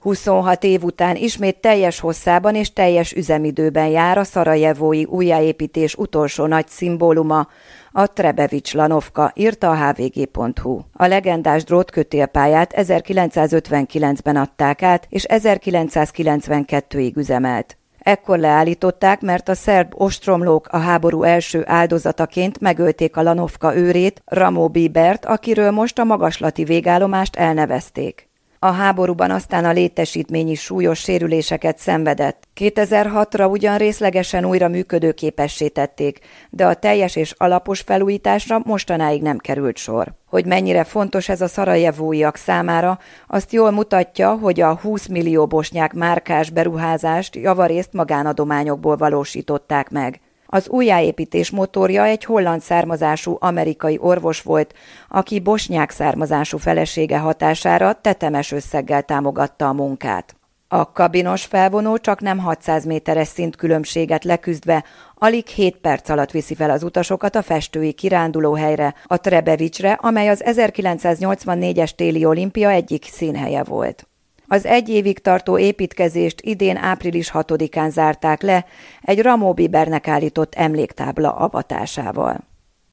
26 év után ismét teljes hosszában és teljes üzemidőben jár a szarajevói újjáépítés utolsó nagy szimbóluma, a Trebevics-Lanovka, írta a hvg.hu. A legendás drótkötélpályát 1959-ben adták át, és 1992-ig üzemelt. Ekkor leállították, mert a szerb ostromlók a háború első áldozataként megölték a Lanovka őrét, Ramo Bibert, akiről most a magaslati végállomást elnevezték. A háborúban aztán a létesítmény is súlyos sérüléseket szenvedett. 2006-ra ugyan részlegesen újra működőképessé tették, de a teljes és alapos felújításra mostanáig nem került sor. Hogy mennyire fontos ez a szarajevóiak számára, azt jól mutatja, hogy a 20 millió bosnyák márkás beruházást javarészt magánadományokból valósították meg. Az újjáépítés motorja egy holland származású amerikai orvos volt, aki bosnyák származású felesége hatására tetemes összeggel támogatta a munkát. A kabinos felvonó csaknem 600 méteres szintkülönbséget leküzdve alig 7 perc alatt viszi fel az utasokat a festői kirándulóhelyre, a Trebevicsre, amely az 1984-es téli olimpia egyik színhelye volt. Az 1 évig tartó építkezést idén április 6-án zárták le egy Ramo Bibernek állított emléktábla avatásával.